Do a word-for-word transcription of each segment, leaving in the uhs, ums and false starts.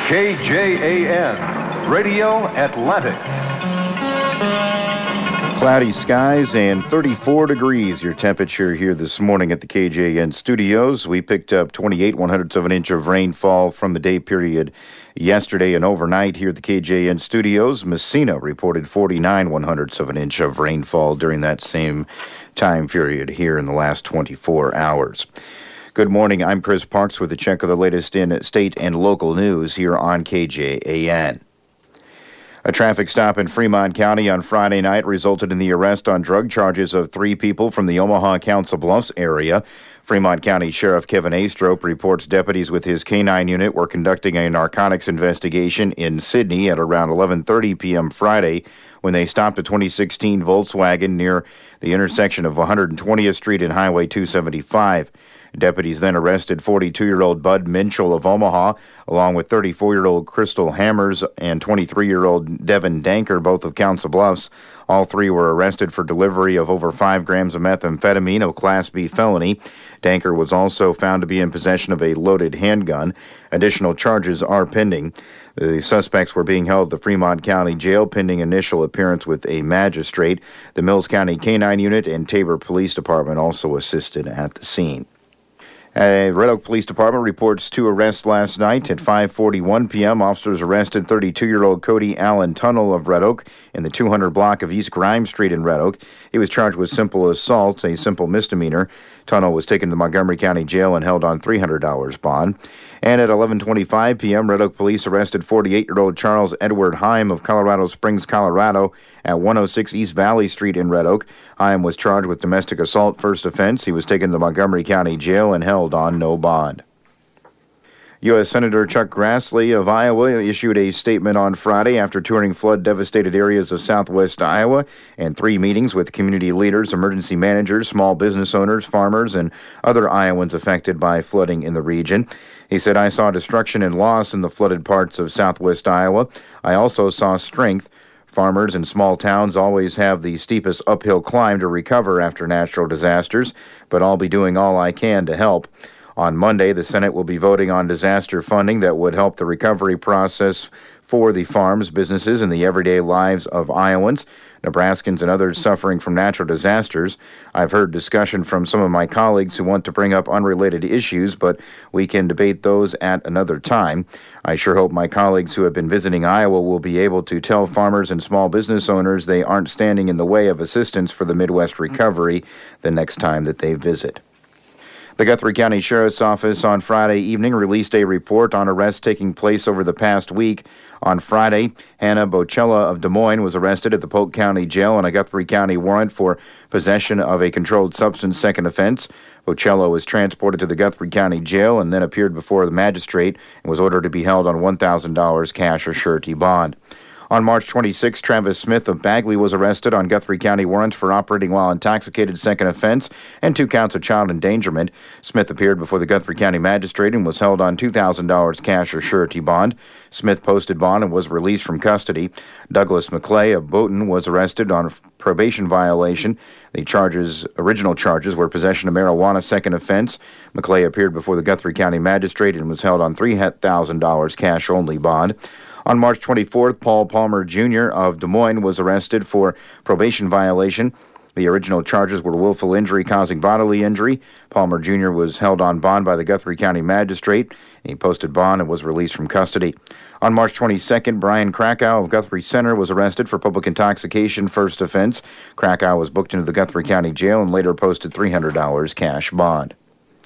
K J A N, Radio Atlantic. Cloudy skies and thirty-four degrees. Your temperature here this morning at the K J A N studios. We picked up twenty-eight one-hundredths of an inch of rainfall from the day period yesterday and overnight here at the K J A N studios. Messina reported forty-nine one-hundredths of an inch of rainfall during that same time period here in the last twenty-four hours. Good morning. I'm Chris Parks with a check of the latest in state and local news here on K J A N. A traffic stop in Fremont County on Friday night resulted in the arrest on drug charges of three people from the Omaha Council Bluffs area. Fremont County Sheriff Kevin Astrop reports deputies with his K nine unit were conducting a narcotics investigation in Sidney at around eleven thirty p.m. Friday when they stopped a twenty sixteen Volkswagen near the intersection of one hundred twentieth Street and Highway two seventy-five. Deputies then arrested forty-two-year-old Bud Minchell of Omaha, along with thirty-four-year-old Crystal Hammers and twenty-three-year-old Devin Danker, both of Council Bluffs. All three were arrested for delivery of over five grams of methamphetamine, a Class B felony. Danker was also found to be in possession of a loaded handgun. Additional charges are pending. The suspects were being held at the Fremont County Jail pending initial appearance with a magistrate. The Mills County K nine unit and Tabor Police Department also assisted at the scene. A Red Oak Police Department reports two arrests last night. At five forty-one p.m., officers arrested thirty-two-year-old Cody Allen Tunnel of Red Oak in the two hundred block of East Grimes Street in Red Oak. He was charged with simple assault, a simple misdemeanor. Tunnel was taken to Montgomery County Jail and held on three hundred dollars bond. And at eleven twenty-five p.m., Red Oak police arrested forty-eight-year-old Charles Edward Heim of Colorado Springs, Colorado, at one oh six East Valley Street in Red Oak. Heim was charged with domestic assault first offense. He was taken to Montgomery County Jail and held on no bond. U S Senator Chuck Grassley of Iowa issued a statement on Friday after touring flood-devastated areas of southwest Iowa and three meetings with community leaders, emergency managers, small business owners, farmers, and other Iowans affected by flooding in the region. He said, "I saw destruction and loss in the flooded parts of southwest Iowa. I also saw strength. Farmers in small towns always have the steepest uphill climb to recover after natural disasters, but I'll be doing all I can to help." On Monday, the Senate will be voting on disaster funding that would help the recovery process for the farms, businesses, and the everyday lives of Iowans, Nebraskans, and others suffering from natural disasters. I've heard discussion from some of my colleagues who want to bring up unrelated issues, but we can debate those at another time. I sure hope my colleagues who have been visiting Iowa will be able to tell farmers and small business owners they aren't standing in the way of assistance for the Midwest recovery the next time that they visit. The Guthrie County Sheriff's Office on Friday evening released a report on arrests taking place over the past week. On Friday, Hannah Bocella of Des Moines was arrested at the Polk County Jail on a Guthrie County warrant for possession of a controlled substance second offense. Bocella was transported to the Guthrie County Jail and then appeared before the magistrate and was ordered to be held on one thousand dollars cash or surety bond. On March twenty-sixth, Travis Smith of Bagley was arrested on Guthrie County warrants for operating while intoxicated second offense and two counts of child endangerment. Smith appeared before the Guthrie County magistrate and was held on two thousand dollars cash or surety bond. Smith posted bond and was released from custody. Douglas McClay of Boughton was arrested on probation violation. The charges, original charges were possession of marijuana second offense. McClay appeared before the Guthrie County magistrate and was held on three thousand dollars cash only bond. On March twenty-fourth, Paul Palmer Junior of Des Moines was arrested for probation violation. The original charges were willful injury causing bodily injury. Palmer Junior was held on bond by the Guthrie County magistrate. He posted bond and was released from custody. On March twenty-second, Brian Krakow of Guthrie Center was arrested for public intoxication first offense. Krakow was booked into the Guthrie County Jail and later posted three hundred dollars cash bond.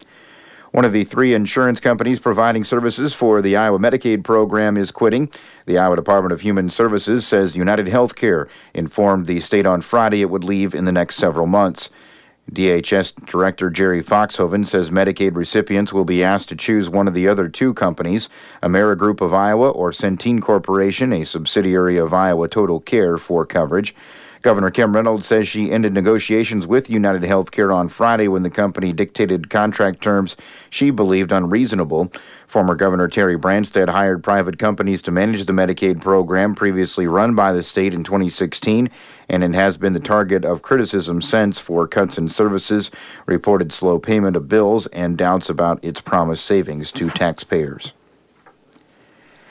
One of the three insurance companies providing services for the Iowa Medicaid program is quitting. The Iowa Department of Human Services says United Healthcare informed the state on Friday it would leave in the next several months. D H S Director Jerry Foxhoven says Medicaid recipients will be asked to choose one of the other two companies, Amerigroup of Iowa or Centene Corporation, a subsidiary of Iowa Total Care, for coverage. Governor Kim Reynolds says she ended negotiations with United Healthcare on Friday when the company dictated contract terms she believed unreasonable. Former Governor Terry Branstad hired private companies to manage the Medicaid program previously run by the state in twenty sixteen, and it has been the target of criticism since for cuts in services, reported slow payment of bills, and doubts about its promised savings to taxpayers.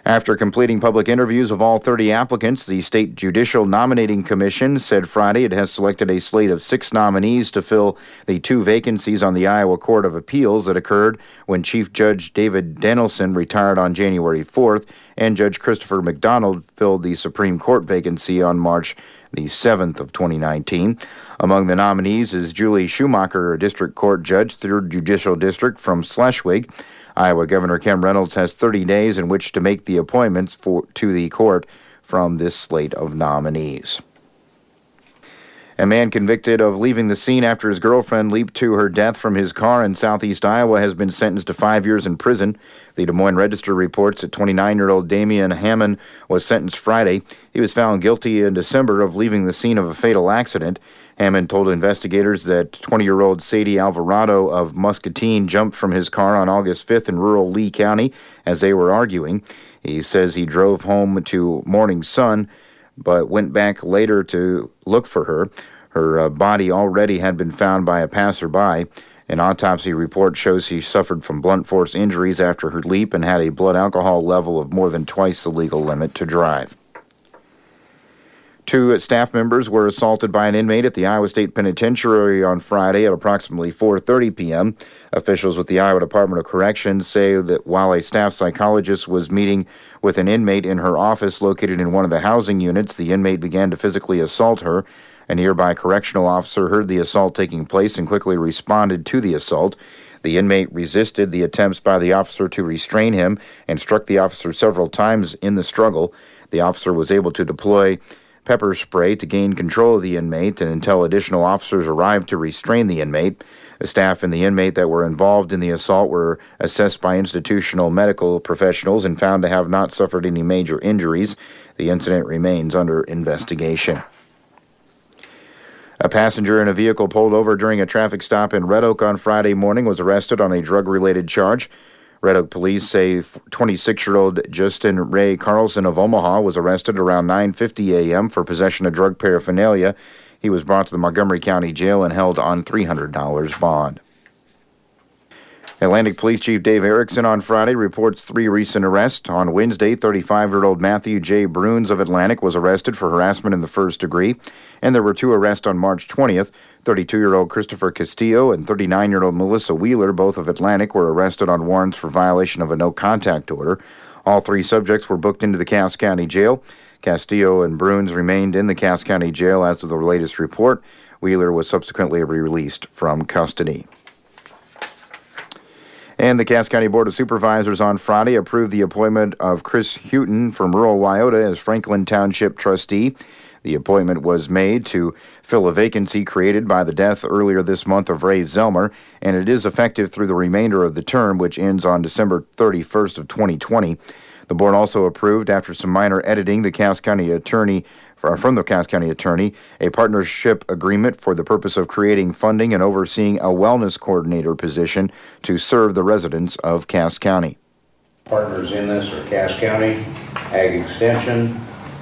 After completing public interviews of all thirty applicants, the State Judicial Nominating Commission said Friday it has selected a slate of six nominees to fill the two vacancies on the Iowa Court of Appeals that occurred when Chief Judge David Danielson retired on January fourth and Judge Christopher McDonald filled the Supreme Court vacancy on March the seventh of twenty nineteen. Among the nominees is Julie Schumacher, a District Court Judge, third Judicial District from Schleswig. Iowa Governor Kim Reynolds has thirty days in which to make the appointments for to the court from this slate of nominees. A man convicted of leaving the scene after his girlfriend leaped to her death from his car in southeast Iowa has been sentenced to five years in prison. The Des Moines Register reports that twenty-nine-year-old Damian Hammond was sentenced Friday. He was found guilty in December of leaving the scene of a fatal accident. Hammond told investigators that twenty-year-old Sadie Alvarado of Muscatine jumped from his car on August fifth in rural Lee County as they were arguing. He says he drove home to Morning Sun, but went back later to look for her. Her uh, body already had been found by a passerby. An autopsy report shows she suffered from blunt force injuries after her leap and had a blood alcohol level of more than twice the legal limit to drive. Two staff members were assaulted by an inmate at the Iowa State Penitentiary on Friday at approximately four thirty p.m. Officials with the Iowa Department of Corrections say that while a staff psychologist was meeting with an inmate in her office located in one of the housing units, the inmate began to physically assault her. A nearby correctional officer heard the assault taking place and quickly responded to the assault. The inmate resisted the attempts by the officer to restrain him and struck the officer several times in the struggle. The officer was able to deploy pepper spray to gain control of the inmate, and until additional officers arrived to restrain the inmate. The staff and the inmate that were involved in the assault were assessed by institutional medical professionals and found to have not suffered any major injuries. The incident remains under investigation. A passenger in a vehicle pulled over during a traffic stop in Red Oak on Friday morning was arrested on a drug-related charge. Red Oak police say twenty-six-year-old Justin Ray Carlson of Omaha was arrested around nine fifty a.m. for possession of drug paraphernalia. He was brought to the Montgomery County Jail and held on three hundred dollars bond. Atlantic Police Chief Dave Erickson on Friday reports three recent arrests. On Wednesday, thirty-five-year-old Matthew J. Bruns of Atlantic was arrested for harassment in the first degree, and there were two arrests on March twentieth. thirty-two-year-old Christopher Castillo and thirty-nine-year-old Melissa Wheeler, both of Atlantic, were arrested on warrants for violation of a no-contact order. All three subjects were booked into the Cass County Jail. Castillo and Bruns remained in the Cass County Jail as of the latest report. Wheeler was subsequently released from custody. And the Cass County Board of Supervisors on Friday approved the appointment of Chris Houghton from rural Wyoda as Franklin Township trustee. The appointment was made to fill a vacancy created by the death earlier this month of Ray Zelmer, and it is effective through the remainder of the term, which ends on December thirty-first of twenty twenty. The board also approved, after some minor editing, the Cass County attorney from the Cass County Attorney, a partnership agreement for the purpose of creating funding and overseeing a wellness coordinator position to serve the residents of Cass County. Partners in this are Cass County, Ag Extension,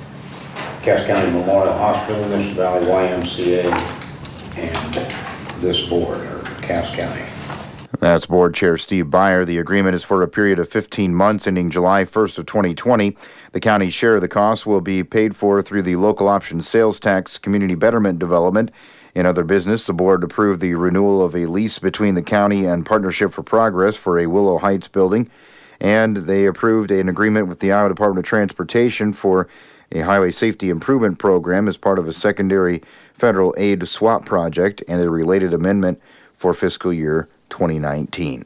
Cass County Memorial Hospital, Mission Valley Y M C A, and this board, or Cass County. That's Board Chair Steve Byer. The agreement is for a period of fifteen months ending July first of twenty twenty. The county's share of the cost will be paid for through the local option sales tax, community betterment development. In other business, the board approved the renewal of a lease between the county and Partnership for Progress for a Willow Heights building, and they approved an agreement with the Iowa Department of Transportation for a highway safety improvement program as part of a secondary federal aid swap project and a related amendment for fiscal year twenty nineteen.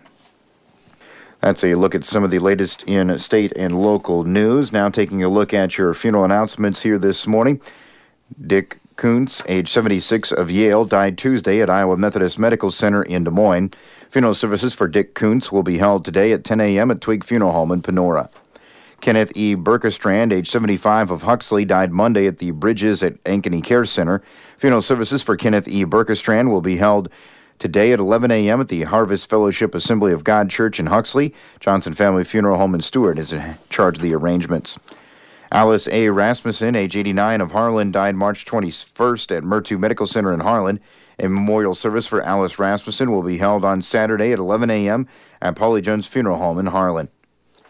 That's a look at some of the latest in state and local news. Now taking a look at your funeral announcements here this morning. Dick Kuntz, age seventy-six, of Yale, died Tuesday at Iowa Methodist Medical Center in Des Moines. Funeral services for Dick Kuntz will be held today at ten a.m. at Twig Funeral Home in Panora. Kenneth E. Berkestrand, age seventy-five, of Huxley, died Monday at the Bridges at Ankeny Care Center. Funeral services for Kenneth E. Berkestrand will be held today at eleven a.m. at the Harvest Fellowship Assembly of God Church in Huxley. Johnson Family Funeral Home in Stewart is in charge of the arrangements. Alice A. Rasmussen, age eighty-nine, of Harlan, died March twenty-first at Murtu Medical Center in Harlan. A memorial service for Alice Rasmussen will be held on Saturday at eleven a.m. at Polly Jones Funeral Home in Harlan.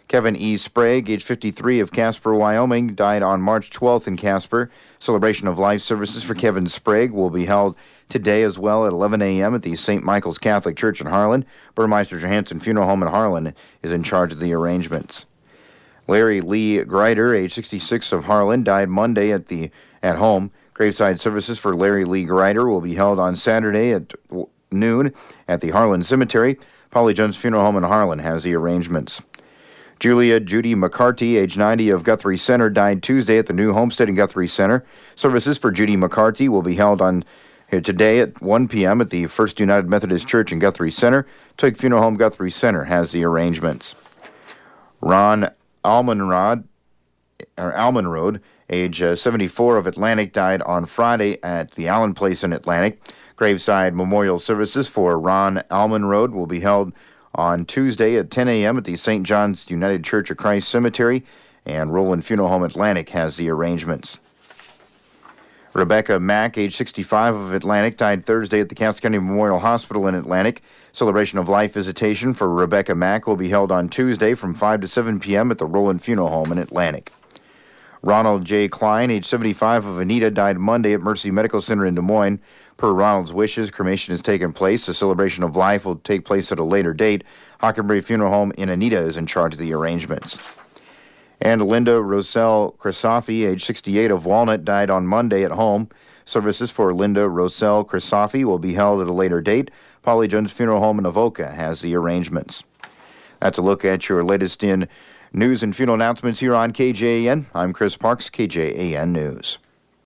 Kevin E. Sprague, age fifty-three, of Casper, Wyoming, died on March twelfth in Casper. Celebration of life services for Kevin Sprague will be held today as well at eleven a.m. at the Saint Michael's Catholic Church in Harlan. Burmeister Johansson Funeral Home in Harlan is in charge of the arrangements. Larry Lee Greider, age sixty-six, of Harlan, died Monday at the at home. Graveside services for Larry Lee Greider will be held on Saturday at noon at the Harlan Cemetery. Polly Jones Funeral Home in Harlan has the arrangements. Julia Judy McCarty, age ninety, of Guthrie Center, died Tuesday at the new homestead in Guthrie Center. Services for Judy McCarty will be held on here today at one p.m. at the First United Methodist Church in Guthrie Center. Twig Funeral Home Guthrie Center has the arrangements. Ron Almanrod, or Almanrod, age uh, seventy-four, of Atlantic, died on Friday at the Allen Place in Atlantic. Graveside memorial services for Ron Almanrod will be held on Tuesday at ten a.m. at the Saint John's United Church of Christ Cemetery, and Roland Funeral Home Atlantic has the arrangements. Rebecca Mack, age sixty-five, of Atlantic, died Thursday at the Cass County Memorial Hospital in Atlantic. Celebration of life visitation for Rebecca Mack will be held on Tuesday from five to seven p.m. at the Roland Funeral Home in Atlantic. Ronald J. Klein, age seventy-five, of Anita, died Monday at Mercy Medical Center in Des Moines. Per Ronald's wishes, cremation has taken place. The celebration of life will take place at a later date. Hockenberry Funeral Home in Anita is in charge of the arrangements. And Linda Roselle Crisafi, age sixty-eight, of Walnut, died on Monday at home. Services for Linda Roselle Crisafi will be held at a later date. Polly Jones Funeral Home in Avoca has the arrangements. That's a look at your latest in news and funeral announcements here on K J A N. I'm Chris Parks, K J A N News.